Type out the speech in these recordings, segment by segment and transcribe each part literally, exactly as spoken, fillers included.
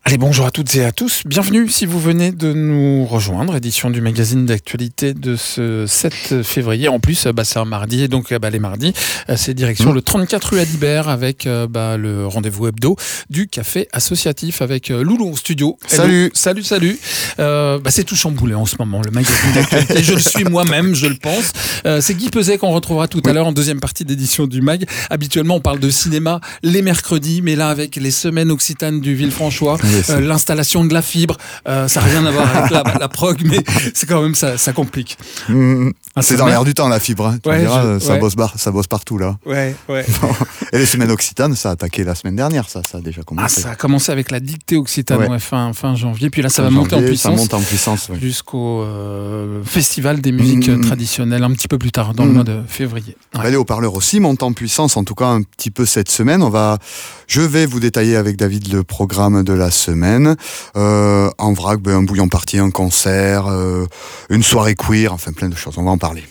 Allez, bonjour à toutes et à tous. Bienvenue si vous venez de nous rejoindre. Édition du magazine d'actualité de ce sept février. En plus, bah, c'est un mardi et donc bah, les mardis, c'est direction mmh. le trente-quatre rue Adibert avec bah, le rendez-vous hebdo du café associatif avec Loulou en studio. Hello. Salut. Salut, salut. Euh, bah, c'est tout chamboulé en ce moment, le magazine d'actualité. Je le suis moi-même, je le pense. Euh, c'est Guy Peset qu'on retrouvera tout à l'heure en deuxième partie d'édition du mag. Habituellement, on parle de cinéma les mercredis, mais là, avec les semaines occitanes du Villefranchois, Euh, l'installation de la fibre, euh, ça n'a rien à voir avec la, la prog, mais c'est quand même ça, ça complique. Mmh, c'est dans l'air du temps la fibre, hein. Tu ouais, diras, je, ça, ouais. bosse bar, ça bosse partout là. Ouais, ouais. Et les semaines occitanes, ça a attaqué la semaine dernière, ça, ça a déjà commencé. Ah, ça a commencé avec la dictée occitane ouais. Ouais, fin, fin janvier, puis là ça fin va janvier, monter en puissance. Ça monte en puissance ouais. Jusqu'au euh, festival des musiques mmh. traditionnelles un petit peu plus tard, dans mmh. le mois de février. Ouais. Les haut-parleurs aussi montent en puissance, en tout cas un petit peu cette semaine. On va, je vais vous détailler avec David le programme de la semaine. Euh, en vrac, ben, un bouillon party, un concert, euh, une soirée queer, enfin plein de choses. On va en parler.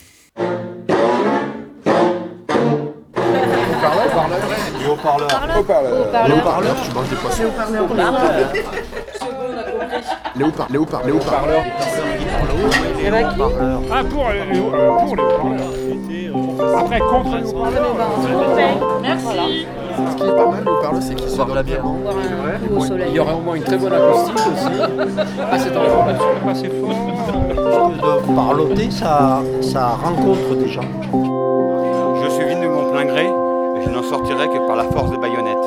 Les haut-parleurs. Haut-parleurs. Les haut-parleurs. Tu manges des poissons. Les haut-parleurs. Les haut-parleurs. Les haut-parleurs. Les haut-parleurs. Les haut-parleurs. Ah, pour les haut-parleurs. Après, contre les haut-parleurs. Merci. Ce qui est pas mal, les haut-parleurs, c'est qu'ils sont dans la bière. Il y aura au moins une très bonne acoustique aussi. Ah, c'est dans la formation. Pas assez fort. De parloter, ça, ça rencontre des gens. Je suis venu de mon plein gré. Je n'en sortirai que par la force des baïonnettes.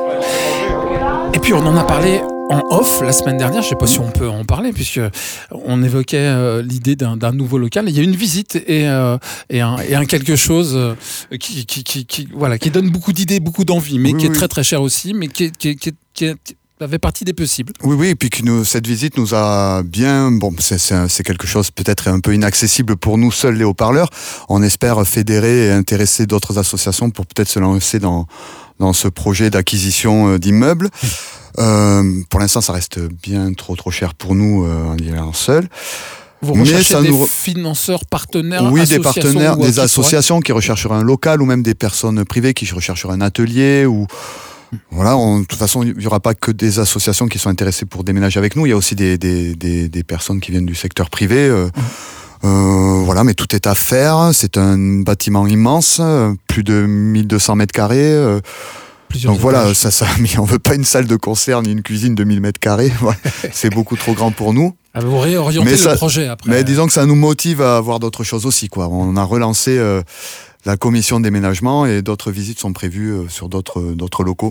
Et puis on en a parlé en off la semaine dernière, je ne sais pas si on peut en parler, puisqu'on évoquait euh, l'idée d'un, d'un nouveau local. Il y a une visite et, euh, et, un, et un quelque chose euh, qui, qui, qui, qui, voilà, qui donne beaucoup d'idées, beaucoup d'envie, mais oui, qui est oui. très très cher aussi, mais qui, qui, qui, qui est... Ça fait partie des possibles. Oui, oui, et puis que nous, cette visite nous a bien... Bon, c'est, c'est, c'est quelque chose peut-être un peu inaccessible pour nous seuls les haut-parleurs. On espère fédérer et intéresser d'autres associations pour peut-être se lancer dans, dans ce projet d'acquisition d'immeubles. Euh, pour l'instant, ça reste bien trop trop cher pour nous euh, en y allant seul. Vous recherchez Mais ça des nous... financeurs, partenaires, oui, associations, des partenaires, des associations pourraient... qui rechercheraient un local ou même des personnes privées qui rechercheraient un atelier ou... Voilà, on, de toute façon, il n'y aura pas que des associations qui sont intéressées pour déménager avec nous. Il y a aussi des, des, des, des personnes qui viennent du secteur privé. Euh, euh, voilà, mais tout est à faire. C'est un bâtiment immense, plus de mille deux cents mètres carrés. Euh, Plusieurs donc voilà, ça, ça, mais on veut pas une salle de concert ni une cuisine de mille mètres carrés. C'est beaucoup trop grand pour nous. Ah, vous réorientez mais le ça, projet après. Mais disons que ça nous motive à voir d'autres choses aussi, quoi. On a relancé euh, la commission de déménagement et d'autres visites sont prévues euh, sur d'autres, d'autres locaux.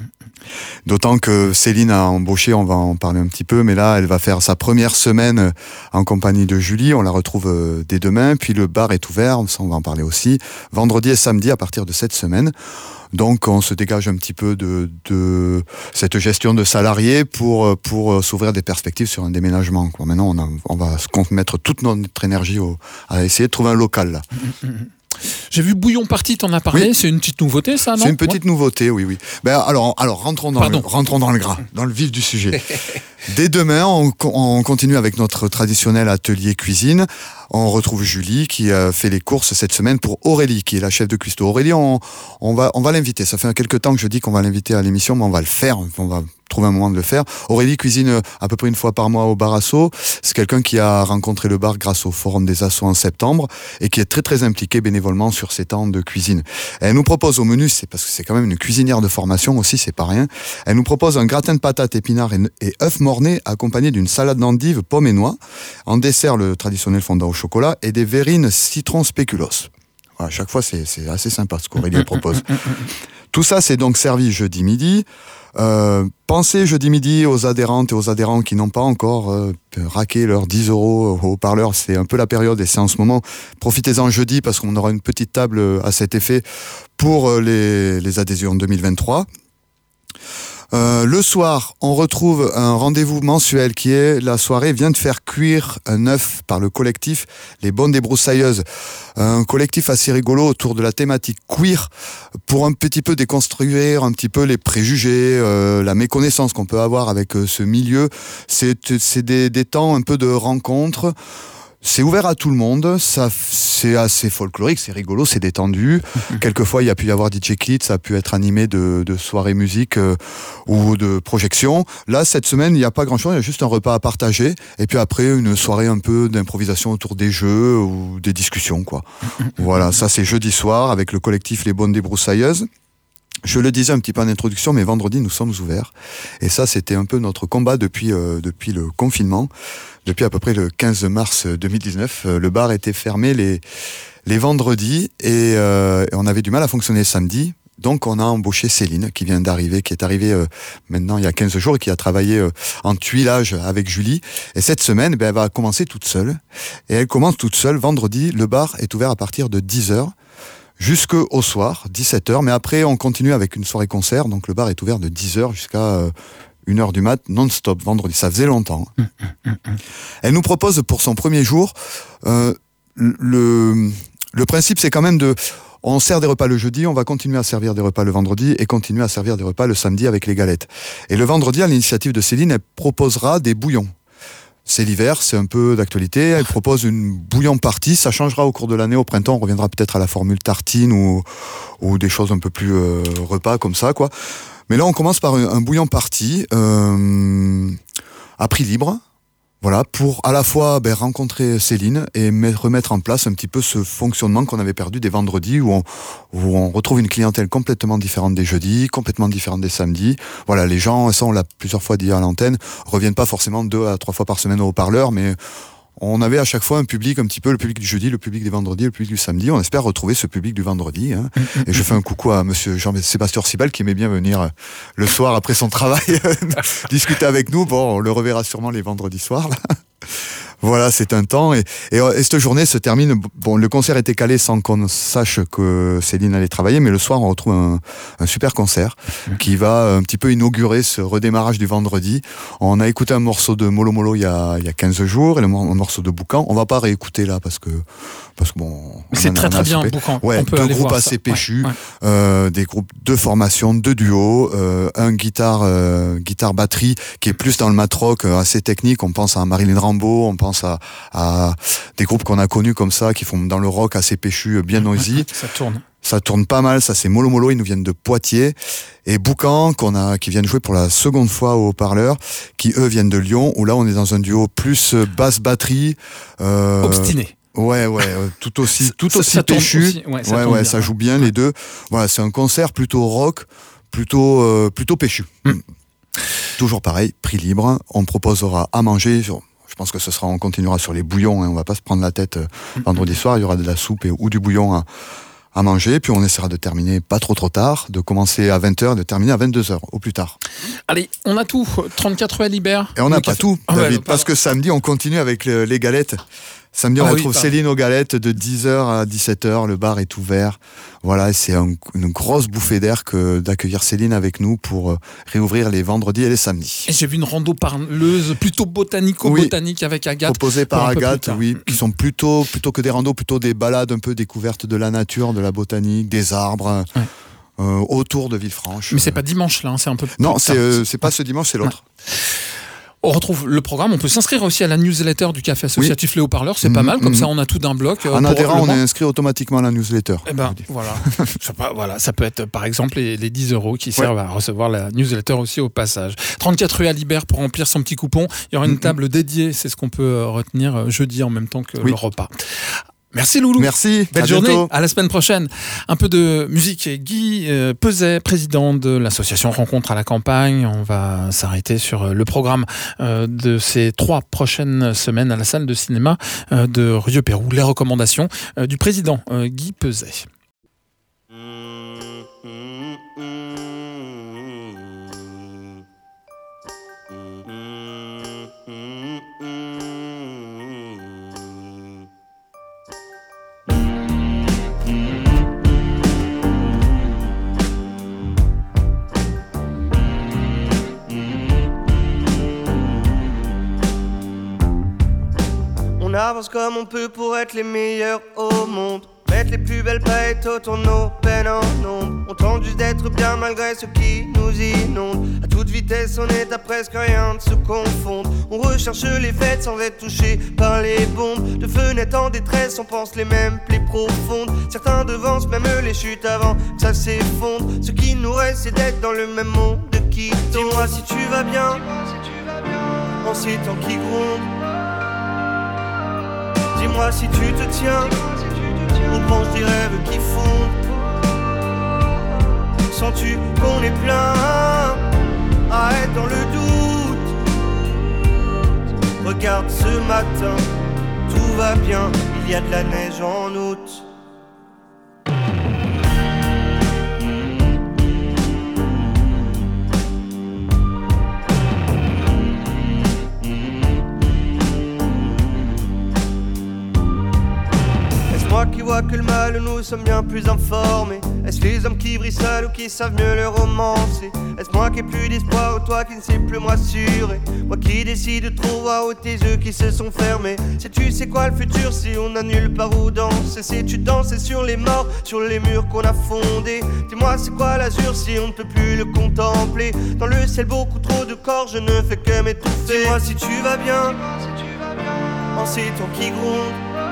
D'autant que Céline a embauché, on va en parler un petit peu, mais là, elle va faire sa première semaine en compagnie de Julie. On la retrouve euh, dès demain. Puis le bar est ouvert, ça, on va en parler aussi. Vendredi et samedi à partir de cette semaine. Donc, on se dégage un petit peu de, de cette gestion de salariés pour, pour s'ouvrir des perspectives sur un déménagement, quoi. Maintenant, on, a, on va mettre toute notre énergie au, à essayer de trouver un local, là. J'ai vu Bouillon Party, t'en as parlé, oui. C'est une petite nouveauté ça, non ? C'est une petite ouais. nouveauté, oui, oui. Ben, alors, alors rentrons, dans le, rentrons dans le gras, dans le vif du sujet. Dès demain, on, on continue avec notre traditionnel atelier cuisine. On retrouve Julie qui a fait les courses cette semaine pour Aurélie, qui est la chef de cuistot. Aurélie, on, on, va, on va l'inviter. Ça fait quelques temps que je dis qu'on va l'inviter à l'émission, mais on va le faire. On va trouver un moment de le faire. Aurélie cuisine à peu près une fois par mois au bar Asso. C'est quelqu'un qui a rencontré le bar grâce au Forum des Assos en septembre et qui est très très impliqué bénévolement sur ces temps de cuisine. Elle nous propose au menu, c'est parce que c'est quand même une cuisinière de formation aussi, c'est pas rien. Elle nous propose un gratin de patates, épinards et, et œufs mornés accompagné d'une salade d'endives, pommes et noix. En dessert, le traditionnel fondant au chocolat et des verrines citron spéculoos. Voilà, à chaque fois, c'est, c'est assez sympa ce qu'Aurélie propose. Tout ça, c'est donc servi jeudi midi. Euh, pensez jeudi midi aux adhérentes et aux adhérents qui n'ont pas encore euh, raqué leurs dix euros au haut-parleur. C'est un peu la période et c'est en ce moment. Profitez-en jeudi parce qu'on aura une petite table à cet effet pour les, les adhésions deux mille vingt-trois. Euh, le soir, on retrouve un rendez-vous mensuel qui est la soirée vient de faire cuire un œuf par le collectif Les Bonnes Débroussailleuses. Un collectif assez rigolo autour de la thématique queer pour un petit peu déconstruire un petit peu les préjugés, euh, la méconnaissance qu'on peut avoir avec euh, ce milieu. C'est, c'est des, des temps un peu de rencontre. C'est ouvert à tout le monde, ça, c'est assez folklorique, c'est rigolo, c'est détendu. Quelquefois, il y a pu y avoir D J Klit, ça a pu être animé de, de soirées musique euh, ou de projections. Là, cette semaine, il n'y a pas grand-chose, il y a juste un repas à partager. Et puis après, une soirée un peu d'improvisation autour des jeux ou des discussions, quoi. Voilà, ça c'est jeudi soir avec le collectif Les Bonnes Débroussailleuses. Je le disais un petit peu en introduction, mais vendredi, nous sommes ouverts. Et ça, c'était un peu notre combat depuis, euh, depuis le confinement. Depuis à peu près le quinze mars deux mille dix-neuf, euh, le bar était fermé les, les vendredis et, euh, et on avait du mal à fonctionner le samedi. Donc, on a embauché Céline, qui vient d'arriver, qui est arrivée euh, maintenant il y a quinze jours et qui a travaillé euh, en tuilage avec Julie. Et cette semaine, ben, elle va commencer toute seule. Et elle commence toute seule. Vendredi, le bar est ouvert à partir de dix heures. Jusqu'au soir, dix-sept heures, mais après on continue avec une soirée concert, donc le bar est ouvert de dix heures jusqu'à euh, une heure du mat, non-stop, vendredi, ça faisait longtemps. Mmh, mmh, mmh. Elle nous propose pour son premier jour, euh, le, le principe c'est quand même de, on sert des repas le jeudi, on va continuer à servir des repas le vendredi et continuer à servir des repas le samedi avec les galettes. Et le vendredi, à l'initiative de Céline, elle proposera des bouillons. C'est l'hiver, c'est un peu d'actualité. Elle propose une bouillon partie. Ça changera au cours de l'année. Au printemps, on reviendra peut-être à la formule tartine ou, ou des choses un peu plus euh, repas comme ça, quoi. Mais là, on commence par un, un bouillon partie euh, à prix libre. Voilà, pour à la fois ben, rencontrer Céline et mettre, remettre en place un petit peu ce fonctionnement qu'on avait perdu des vendredis où on, où on retrouve une clientèle complètement différente des jeudis, complètement différente des samedis. Voilà, les gens, ça on l'a plusieurs fois dit à l'antenne, reviennent pas forcément deux à trois fois par semaine au haut-parleur, mais on avait à chaque fois un public, un petit peu le public du jeudi, le public des vendredis, le public du samedi. On espère retrouver ce public du vendredi. Hein. Et je fais un coucou à monsieur Jean-Sébastien Orsibal qui aimait bien venir le soir après son travail discuter avec nous. Bon, on le reverra sûrement les vendredis soirs. Là. Voilà, c'est un temps. Et, et, et cette journée se termine. Bon, le concert était calé sans qu'on sache que Céline allait travailler, mais le soir, on retrouve un, un super concert qui va un petit peu inaugurer ce redémarrage du vendredi. On a écouté un morceau de Molo Molo il y a, il y a quinze jours et le un morceau de Boucan. On va pas réécouter là parce que, parce que bon. C'est très très bien, Boucan. Ouais, on peut deux aller groupes voir assez ça. péchus, ouais, ouais. Euh, des groupes de formation, deux duos, euh, un guitare, euh, guitare batterie qui est plus dans le mat rock, euh, assez technique. On pense à Marilyn Rambo, on pense à, à des groupes qu'on a connus comme ça, qui font dans le rock assez péchu, bien noisy. Ça tourne. Ça tourne pas mal, ça c'est Molo Molo, ils nous viennent de Poitiers. Et Boucan, qu'on a, qui viennent jouer pour la seconde fois au haut-parleur, qui eux viennent de Lyon, où là on est dans un duo plus basse batterie. Euh, Obstiné. Ouais, ouais, tout aussi, tout ça, aussi ça péchu. Aussi, ouais, ça, ouais, ouais, ça joue bien les deux. Voilà, c'est un concert plutôt rock, plutôt, euh, plutôt péchu. Mm. Toujours pareil, prix libre. On proposera à manger. Je pense que ce sera, on continuera sur les bouillons. Hein, on va pas se prendre la tête. Vendredi soir, il y aura de la soupe et, ou du bouillon à, à manger. Puis on essaiera de terminer pas trop trop tard, de commencer à vingt heures, de terminer à vingt-deux heures au plus tard. Allez, on a tout. trente-quatre rue Libert. Et on n'a pas café. tout, ah David, ouais, parce que samedi, on continue avec le, les galettes. Samedi, on ah retrouve oui, Céline aux galettes de dix heures à dix-sept heures. Le bar est ouvert. Voilà, c'est un, une grosse bouffée d'air que d'accueillir Céline avec nous pour euh, réouvrir les vendredis et les samedis. Et j'ai vu une rando parleuse plutôt botanico-botanique oui, avec Agathe. Proposée par Agathe, oui, qui sont plutôt, plutôt que des randos, plutôt des balades un peu découvertes de la nature, de la botanique, des arbres. Ouais. Euh, autour de Villefranche. Mais c'est pas dimanche là, hein, c'est un peu plus non, c'est, euh, c'est pas ce dimanche, c'est l'autre. Ouais. On retrouve le programme, on peut s'inscrire aussi à la newsletter du Café Associatif oui. Les Haut-Parleurs, c'est mmh, pas mal, comme mmh. ça on a tout d'un bloc. En adhérant, on est inscrit automatiquement à la newsletter. Eh ben, voilà. pas, voilà, ça peut être par exemple les, les dix euros qui servent ouais. à recevoir la newsletter aussi au passage. trente-quatre rue Alibert pour remplir son petit coupon, il y aura une mmh. table dédiée, c'est ce qu'on peut retenir jeudi en même temps que oui. le repas. Merci Loulou. Merci. Belle à journée. Bientôt. À la semaine prochaine. Un peu de musique. Guy euh, Peset, président de l'association Rencontre à la campagne. On va s'arrêter sur le programme euh, de ces trois prochaines semaines à la salle de cinéma euh, de Rieux-Pérou. Les recommandations euh, du président euh, Guy Peset. On avance comme on peut pour être les meilleurs au monde. mettre les plus belles paillettes autour de nos peines en ombre. On tente juste d'être bien malgré ce qui nous inonde. À toute vitesse on est à presque rien de se confondre. On recherche les fêtes sans être touché par les bombes. De fenêtres en détresse on pense les mêmes plaies profondes. Certains devancent même les chutes avant que ça s'effondre. Ce qui nous reste c'est d'être dans le même monde qui tombe. Dis-moi si tu vas bien en ces temps qui grondent. Dis-moi si tu te tiens aux branches des rêves qui fondent. Sens-tu qu'on est plein à être dans le doute? Regarde ce matin, tout va bien, il y a de la neige en août. Moi qui vois que le mal, nous sommes bien plus informés. Est-ce les hommes qui brillent seuls ou qui savent mieux le romancer? Est-ce moi qui ai plus d'espoir ou toi qui ne sais plus me rassurer? Moi qui décide trop voir ou tes yeux qui se sont fermés? Sais-tu c'est quoi le futur si on n'a nulle part où danser? Sais-tu danser sur les morts, sur les murs qu'on a fondés? Dis-moi c'est quoi l'azur si on ne peut plus le contempler? Dans le ciel beaucoup trop de corps, je ne fais que m'étouffer. Dis-moi si tu vas bien en ces temps qui grondent.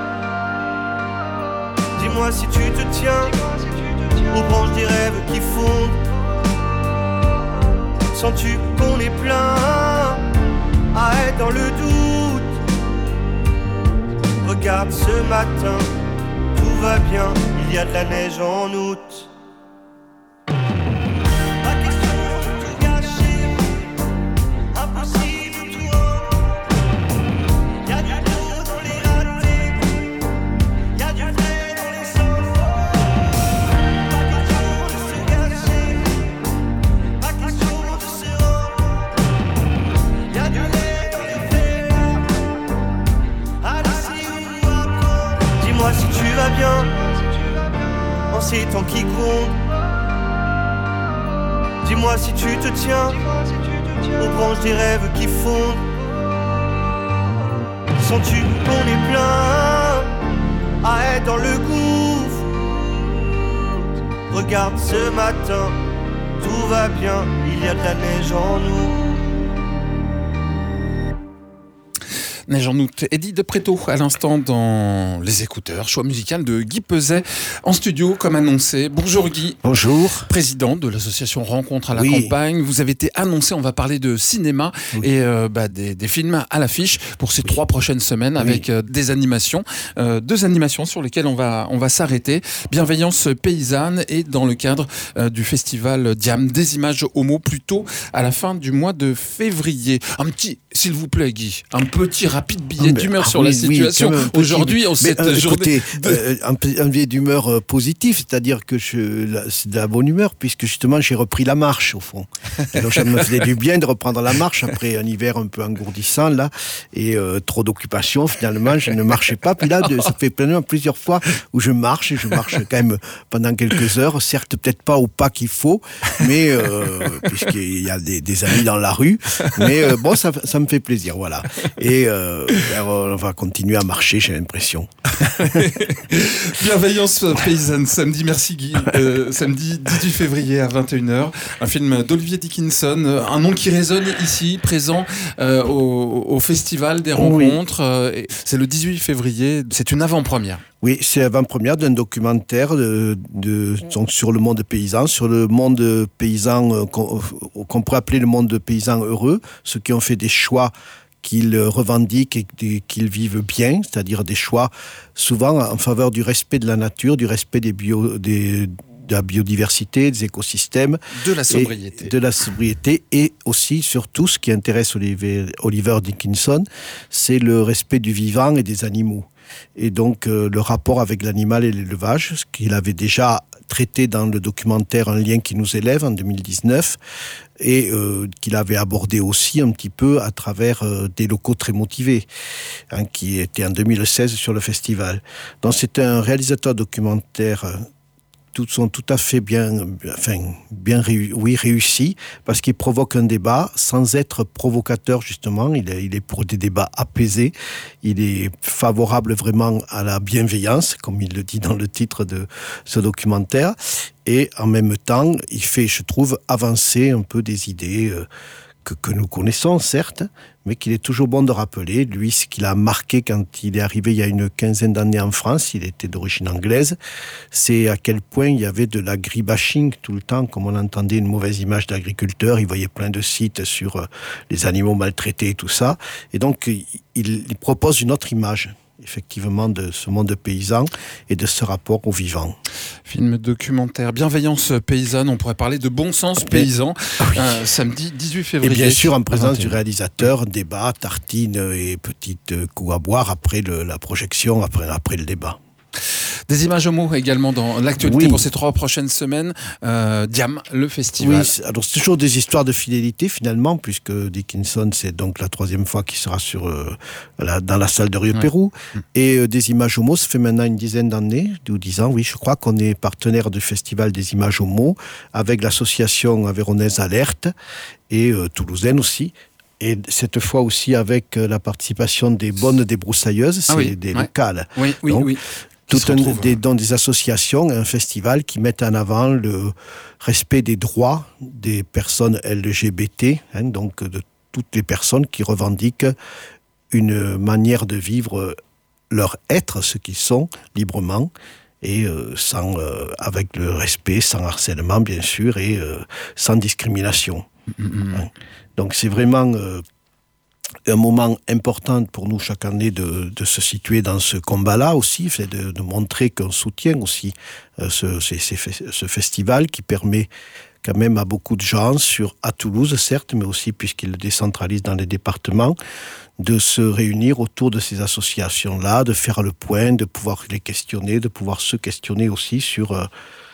Dis-moi si tu te tiens aux branches des rêves qui fondent. Sens-tu qu'on est plein à être dans le doute? Regarde ce matin, tout va bien, il y a de la neige en août. En ces temps qui grondent. Dis-moi si tu te tiens aux branches des rêves qui fondent. Sens-tu qu'on est plein à être dans le gouffre? Regarde ce matin, tout va bien, il y a de la neige en nous. Neige en août. Eddie de Pretto à l'instant dans Les Écouteurs, choix musical de Guy Peuzet en studio comme annoncé. Bonjour Guy. Bonjour. Président de l'association Rencontre à la oui. campagne. Vous avez été annoncé, on va parler de cinéma oui. et euh, bah, des, des films à l'affiche pour ces oui. trois prochaines semaines avec oui. euh, des animations. Euh, deux animations sur lesquelles on va, on va s'arrêter. Bienveillance paysanne et dans le cadre euh, du festival Diam, des images homo plutôt à la fin du mois de février. Un petit, s'il vous plaît Guy, un petit rapide billet ah, d'humeur ah, sur oui, la situation oui, aujourd'hui en cette euh, journée. Écoutez, de... euh, un, un billet d'humeur euh, positif, c'est-à-dire que je, là, c'est de la bonne humeur puisque justement j'ai repris la marche au fond. Alors ça me faisait du bien de reprendre la marche après un hiver un peu engourdissant là et euh, trop d'occupations finalement je ne marchais pas. Puis là de, ça fait pleinement plusieurs fois où je marche et je marche quand même pendant quelques heures, certes peut-être pas au pas qu'il faut, mais euh, puisqu'il y a des, des amis dans la rue, mais euh, bon ça, ça me fait plaisir voilà. Et euh, on va continuer à marcher, j'ai l'impression. Bienveillance paysanne, samedi, merci Guy, euh, samedi dix-huit février à vingt et une heures, un film d'Olivier Dickinson, un nom qui résonne ici, présent euh, au, au Festival des Rencontres. Oui. Euh, c'est le dix-huit février, c'est une avant-première. Oui, c'est l'avant-première d'un documentaire de, de, donc sur le monde paysan, sur le monde paysan euh, qu'on, qu'on pourrait appeler le monde paysan heureux, ceux qui ont fait des choix qu'ils revendiquent et qu'ils vivent bien, c'est-à-dire des choix souvent en faveur du respect de la nature, du respect des bio, des, de la biodiversité, des écosystèmes. De la sobriété. De la sobriété et aussi, surtout, ce qui intéresse Oliver, Oliver Dickinson, c'est le respect du vivant et des animaux. Et donc, euh, le rapport avec l'animal et l'élevage, ce qu'il avait déjà traité dans le documentaire Un lien qui nous élève en deux mille dix-neuf et euh, qu'il avait abordé aussi un petit peu à travers euh, des locaux très motivés, hein, qui était en deux mille seize sur le festival. Donc c'est un réalisateur documentaire euh, tout, sont tout à fait bien, enfin, bien réu, oui, réussis, parce qu'ils provoquent un débat sans être provocateur, justement. Il est, il est pour des débats apaisés. Il est favorable vraiment à la bienveillance, comme il le dit dans le titre de ce documentaire. Et en même temps, il fait, je trouve, avancer un peu des idées euh, que, que nous connaissons, certes, mais qu'il est toujours bon de rappeler. Lui, ce qu'il a marqué quand il est arrivé il y a une quinzaine d'années en France, il était d'origine anglaise, c'est à quel point il y avait de l'agribashing tout le temps, comme on entendait une mauvaise image d'agriculteur. Il voyait plein de sites sur euh, les animaux maltraités et tout ça. Et donc, il, il propose une autre image, effectivement, de ce monde paysan et de ce rapport au vivant. Film documentaire, bienveillance paysanne, on pourrait parler de bon sens paysan, oui. euh, samedi dix-huit février. Et bien sûr, en présence du réalisateur, débat, tartine et petite coup à boire après le, la projection, après, après le débat. Des images homo également dans l'actualité oui. pour ces trois prochaines semaines. Euh, Diam, le festival. Oui, c'est, alors c'est toujours des histoires de fidélité finalement, puisque Dickinson, c'est donc la troisième fois qu'il sera sur, euh, la, dans la salle de Rio Pérou. Ouais. Et euh, des images homo, ça fait maintenant une dizaine d'années, ou dix ans, oui, je crois qu'on est partenaire du festival des images homo, avec l'association avéronaise Alerte, et euh, toulousaine aussi. Et cette fois aussi avec la participation des Bonnes Débroussailleuses, c'est ah oui, des ouais. locales. Oui, oui, donc, oui. Tout un, des, dans des associations, un festival qui mettent en avant le respect des droits des personnes L G B T, hein, donc de toutes les personnes qui revendiquent une manière de vivre leur être, ce qu'ils sont, librement, et euh, sans, euh, avec le respect, sans harcèlement bien sûr, et euh, sans discrimination. Mm-hmm. Hein. Donc c'est vraiment... Euh, un moment important pour nous chaque année de, de se situer dans ce combat-là aussi, c'est de, de montrer qu'on soutient aussi euh, ce, ce, ce festival qui permet quand même à beaucoup de gens, sur, à Toulouse certes, mais aussi puisqu'il le décentralise dans les départements, de se réunir autour de ces associations-là, de faire le point, de pouvoir les questionner, de pouvoir se questionner aussi sur... Euh,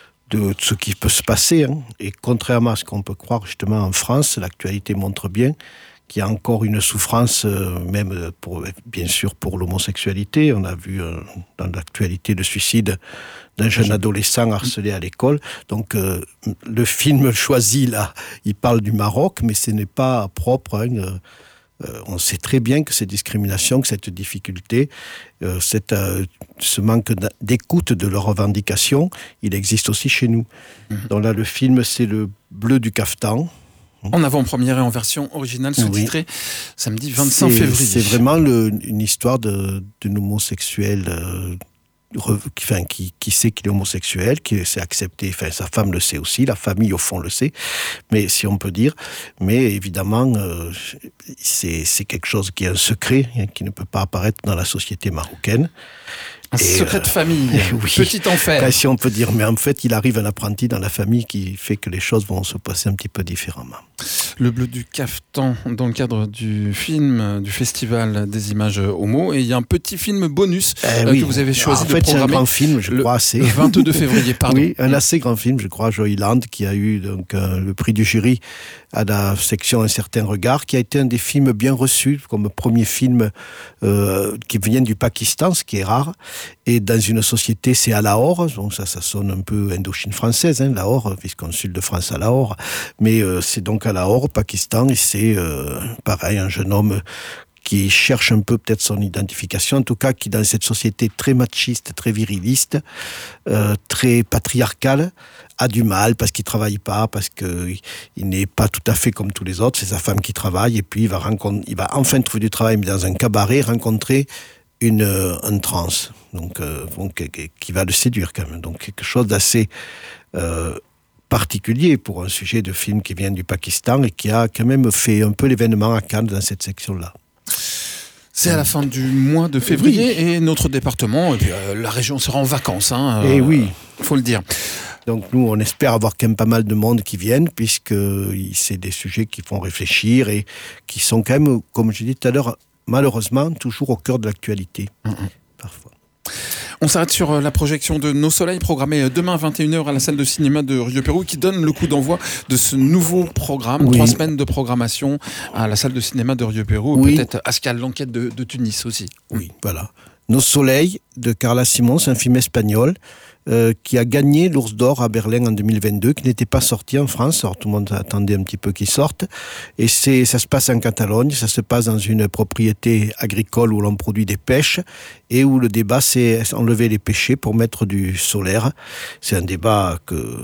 de ce qui peut se passer. Hein. Et contrairement à ce qu'on peut croire justement en France, l'actualité montre bien qu'il y a encore une souffrance, euh, même pour, bien sûr pour l'homosexualité. On a vu euh, dans l'actualité le suicide d'un jeune adolescent harcelé à l'école. Donc euh, le film choisi là, il parle du Maroc, mais ce n'est pas propre. Hein, euh, Euh, on sait très bien que ces discriminations, que cette difficulté, euh, cette, euh, ce manque d'écoute de leurs revendications, il existe aussi chez nous. Mmh. Donc là, le film, c'est le Bleu du Caftan. En avant-première et en version originale sous-titrée, oui. Samedi vingt-cinq février. C'est vraiment le, une histoire de, d'un homosexuel... Euh, Enfin, qui, qui sait qu'il est homosexuel, qui s'est accepté, enfin sa femme le sait aussi, la famille au fond le sait, mais si on peut dire, mais évidemment euh, c'est, c'est quelque chose qui est un secret, hein, qui ne peut pas apparaître dans la société marocaine. Un et secret euh, de famille, oui, petit enfer. Si on peut dire, mais en fait, il arrive un apprenti dans la famille qui fait que les choses vont se passer un petit peu différemment. Le Bleu du Caftan, dans le cadre du film, du festival des images homo, et il y a un petit film bonus eh euh, oui. que vous avez choisi en de fait, programmer. C'est un grand film, je le, crois, assez. Le vingt-deux février, pardon. Oui, un assez grand film, je crois, Joyland, qui a eu donc euh, le prix du jury à la section Un certain regard, qui a été un des films bien reçus, comme premier film euh, qui vient du Pakistan, ce qui est rare, et dans une société, c'est à Lahore, donc ça, ça sonne un peu Indochine française, hein, Lahore, vice-consul de France à Lahore, mais euh, c'est donc à Lahore, au Pakistan, et c'est euh, pareil, un jeune homme qui cherche un peu peut-être son identification, en tout cas qui dans cette société très machiste, très viriliste, euh, très patriarcale, a du mal parce qu'il travaille pas, parce qu'il n'est pas tout à fait comme tous les autres, c'est sa femme qui travaille, et puis il va, rencontrer, il va enfin trouver du travail, mais dans un cabaret, rencontrer une, un trans, donc, euh, donc qui va le séduire quand même, donc quelque chose d'assez... Euh, particulier pour un sujet de film qui vient du Pakistan et qui a quand même fait un peu l'événement à Cannes dans cette section-là. C'est à la fin du mois de février oui. et notre département, et puis, euh, la région sera en vacances. Hein, et euh, oui. Il faut le dire. Donc nous, on espère avoir quand même pas mal de monde qui viennent, puisque c'est des sujets qui font réfléchir et qui sont quand même, comme je disais tout à l'heure, malheureusement, toujours au cœur de l'actualité. Mm-hmm. Parfois. On s'arrête sur la projection de Nos Soleils, programmée demain à vingt et une heures à la salle de cinéma de Rio Pérou, qui donne le coup d'envoi de ce nouveau programme. Oui. Trois semaines de programmation à la salle de cinéma de Rio Pérou. Oui. Peut-être Ascal, l'enquête de, de Tunis aussi. Oui, voilà. Nos Soleils de Carla Simon, c'est un film espagnol euh, qui a gagné l'Ours d'Or à Berlin en deux mille vingt-deux, qui n'était pas sorti en France. Alors tout le monde attendait un petit peu qu'il sorte. Et c'est, ça se passe en Catalogne, ça se passe dans une propriété agricole où l'on produit des pêches et où le débat, c'est enlever les pêchers pour mettre du solaire. C'est un débat que...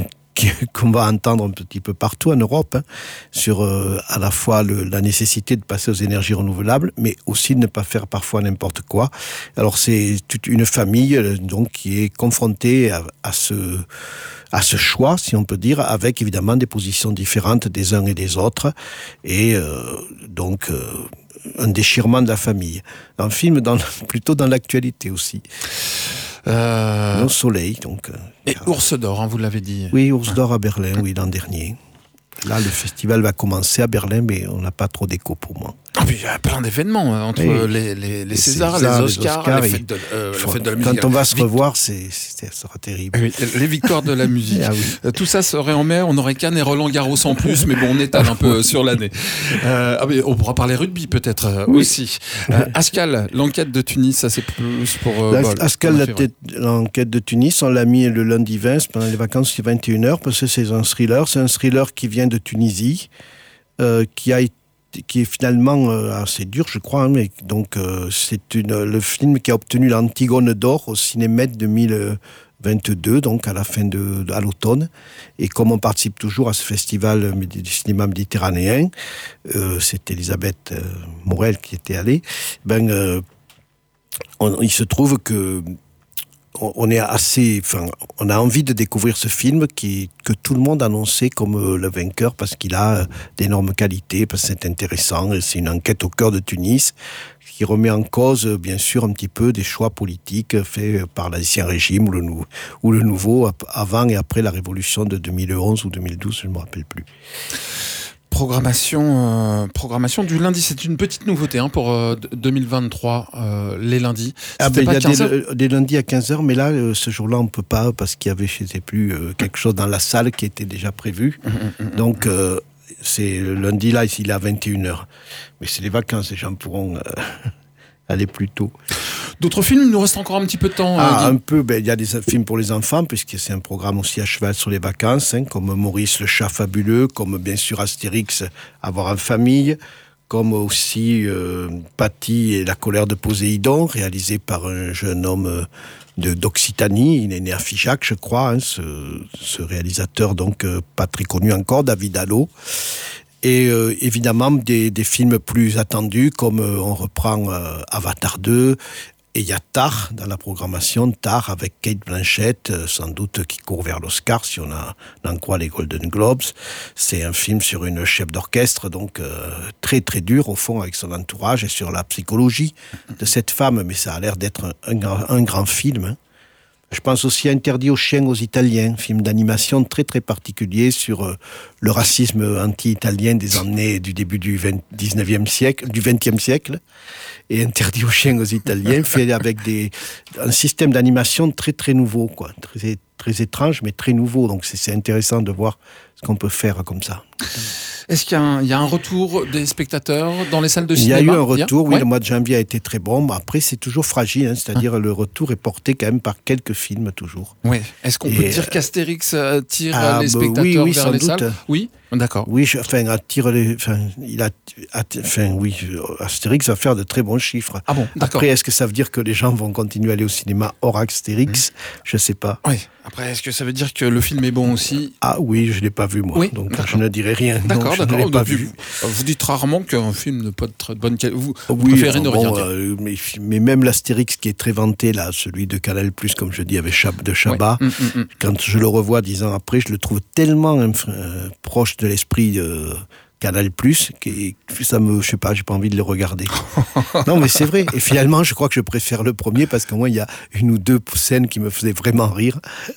qu'on va entendre un petit peu partout en Europe, hein, sur euh, à la fois le, la nécessité de passer aux énergies renouvelables, mais aussi de ne pas faire parfois n'importe quoi. Alors c'est toute une famille euh, donc qui est confrontée à, à ce à ce choix, si on peut dire, avec évidemment des positions différentes des uns et des autres, et euh, donc euh, un déchirement de la famille. Un film dans, plutôt dans l'actualité aussi. Euh... Au soleil, donc. Et Ours d'Or, hein, vous l'avez dit. Oui, Ours d'Or à Berlin, oui, l'an dernier. Là, le festival va commencer à Berlin, mais on n'a pas trop d'écho pour moi. Ah, puis il y a plein d'événements hein, entre oui. les, les, les Césars, César, les Oscars, les, Oscars, les fêtes de, euh, la fête de la musique. Quand on va se revoir, c'est, c'est, ça sera terrible. Oui, les victoires de la musique. Ah, oui. Tout ça serait en mai, on n'aurait Cannes et Roland Garros en plus, mais bon, on étale un peu sur l'année. Euh, ah, mais on pourra parler rugby peut-être euh, oui. aussi. Euh, Ascal, l'enquête de Tunis, ça c'est plus pour... Euh, bon, Ascal, la tête, l'enquête de Tunis, on l'a mis le lundi vingt, pendant les vacances, c'est vingt et une heures, parce que c'est un thriller. C'est un thriller qui vient de Tunisie, euh, qui a été qui est finalement euh, assez dur, je crois. Hein, mais donc, euh, c'est une, le film qui a obtenu l'Antigone d'or au Cinémètre deux mille vingt-deux, donc à la fin de, de à l'automne. Et comme on participe toujours à ce festival du cinéma méditerranéen, euh, c'est Elisabeth euh, Morel qui était allée. Ben, euh, on, il se trouve que on est assez, enfin, on a envie de découvrir ce film qui, que tout le monde annonçait comme euh, le vainqueur parce qu'il a euh, d'énormes qualités, parce que c'est intéressant, et c'est une enquête au cœur de Tunis qui remet en cause, euh, bien sûr, un petit peu des choix politiques faits par l'Ancien Régime ou le, nou- ou le Nouveau, avant et après la Révolution de deux mille onze ou deux mille douze, je ne me rappelle plus. Programmation, euh, programmation du lundi, c'est une petite nouveauté hein, pour euh, deux mille vingt-trois, euh, les lundis. Ah ben, il y a des, des lundis à quinze heures, mais là, euh, ce jour-là, on ne peut pas, parce qu'il y avait, je ne sais plus, euh, quelque chose dans la salle qui était déjà prévu. Mmh, mmh, Donc, euh, c'est le lundi, là, il est à vingt et une heures. Mais c'est les vacances, les gens pourront euh, aller plus tôt. D'autres films, il nous reste encore un petit peu de temps. Ah, euh, un peu. Ben, il y a des films pour les enfants, puisque c'est un programme aussi à cheval sur les vacances, hein, comme Maurice le chat fabuleux, comme bien sûr Astérix, Avoir en famille, comme aussi euh, Patty et la colère de Poséidon, réalisé par un jeune homme de, d'Occitanie. Il est né à Figeac, je crois, hein, ce, ce réalisateur, donc euh, pas très connu encore, David Allo. Et euh, évidemment, des, des films plus attendus, comme euh, on reprend euh, Avatar deux, et il y a Tar dans la programmation, Tar avec Kate Blanchett, euh, sans doute qui court vers l'Oscar si on, a, on en croit les Golden Globes. C'est un film sur une chef d'orchestre, donc euh, très très dur au fond avec son entourage et sur la psychologie de cette femme, mais ça a l'air d'être un, un, un grand film. Hein. Je pense aussi à Interdit aux chiens aux Italiens, film d'animation très très particulier sur euh, le racisme anti-italien des années du début du dix-neuvième siècle, du vingtième siècle. Et Interdit aux chiens aux Italiens, fait avec des, un système d'animation très très nouveau, quoi, très, très étrange mais très nouveau. Donc c'est, c'est intéressant de voir ce qu'on peut faire comme ça. Est-ce qu'il y a, un, il y a un retour des spectateurs dans les salles de cinéma ? Il y a eu un retour, oui, ouais. Le mois de janvier a été très bon. Après, c'est toujours fragile, hein, c'est-à-dire hein. le retour est porté quand même par quelques films, toujours. Oui. Est-ce qu'on Et peut dire qu'Astérix tire ah, les bah, spectateurs oui, oui, vers sans les doute. salles ? Oui, d'accord. Oui, je, enfin, attire les, enfin, il a, enfin, oui, Astérix va faire de très bons chiffres. Ah bon, d'accord. Après, est-ce que ça veut dire que les gens vont continuer à aller au cinéma hors Astérix ? mmh. Je ne sais pas. Oui. Après, est-ce que ça veut dire que le film est bon aussi ? Ah oui, je ne l'ai pas vu, moi. Oui, donc d'accord. je ne dirai rien. D'accord, non, je d'accord. ne l'ai pas vu. Vous, vous dites rarement qu'un film n'a pas de très bonne qualité. Vous, vous oui, préférez ne bon, rien dire. Euh, mais, mais même l'Astérix qui est très vanté, là, celui de Canal+, comme je dis, avec Chab, de Chabat, ouais. mm, mm, mm. Quand je le revois dix ans après, je le trouve tellement euh, proche de l'esprit de Canal+, qui, ça me, je sais pas, j'ai pas envie de le regarder. Non, mais c'est vrai. Et finalement, je crois que je préfère le premier parce qu'au moins, il y a une ou deux scènes qui me faisaient vraiment rire.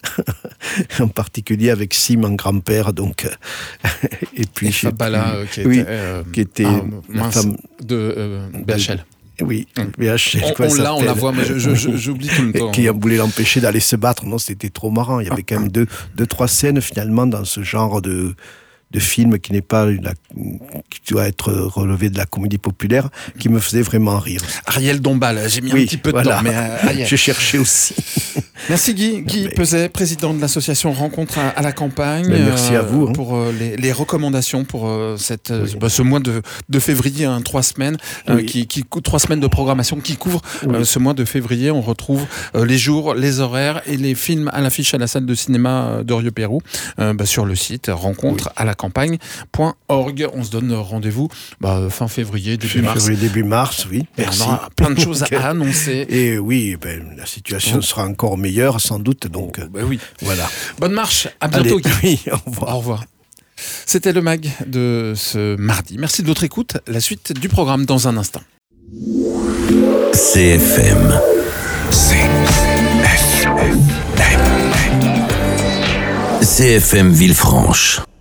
En particulier avec Sim en grand-père, donc. Et puis, et Fabala, euh, qui était, oui, euh, qui était ah, la mince, femme de euh, B H L. Oui, B H L. On, on l'a, on la voit, mais je, je, je, j'oublie tout le temps. Qui voulait l'empêcher d'aller se battre. Non, c'était trop marrant. Il y avait quand même deux, deux, trois scènes finalement dans ce genre de. de film qui n'est pas une, qui doit être relevé de la comédie populaire, qui me faisait vraiment rire. Ariel Dombal, j'ai mis oui, un petit peu de voilà. temps, mais euh, je cherchais aussi. Merci Guy, Guy Mais... Peset, président de l'association Rencontre à, à la campagne. Mais merci euh, à vous. Hein. Pour euh, les, les recommandations pour euh, cette, oui. bah, ce mois de, de février, hein, trois semaines, oui. euh, qui, qui, trois semaines de programmation qui couvrent oui. euh, ce mois de février. On retrouve euh, les jours, les horaires et les films à l'affiche à la salle de cinéma de Rieux-Pérou euh, bah, sur le site rencontre à la campagne point org. On se donne rendez-vous bah, fin février, début fin mars. Février, début mars, oui. Et on aura plein de choses à annoncer. Et oui, ben, la situation oh. sera encore meilleure sans doute. Donc, oh, ben oui. Voilà. Bonne marche. À bientôt. Allez, oui, au revoir. Au revoir. C'était le mag de ce mardi. Merci de votre écoute. La suite du programme dans un instant. C F M. C F M. C F M Villefranche.